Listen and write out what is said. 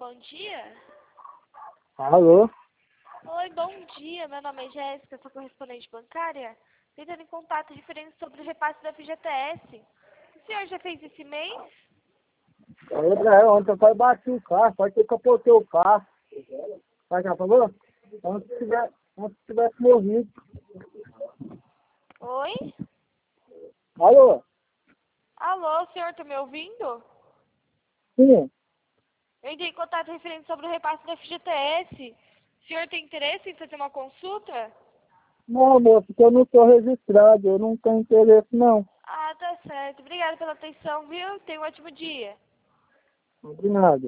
bom dia. Alô? Oi, bom dia. Meu nome é Jéssica, sou correspondente bancária. Tentando em contato referente sobre o repasse da FGTS. O senhor já fez esse mês? Ontem eu bati o carro, pode ter que capotei o carro. Faz por favor? Antes que tivesse morrido. Oi? Alô? Alô, o senhor tá me ouvindo? Sim. Eu entrei em contato referente sobre o repasse da FGTS. O senhor tem interesse em fazer uma consulta? Não, moço, porque eu não estou registrado, eu não tenho interesse não. Ah, tá certo. Obrigada pela atenção, viu? Tenha um ótimo dia. De nada.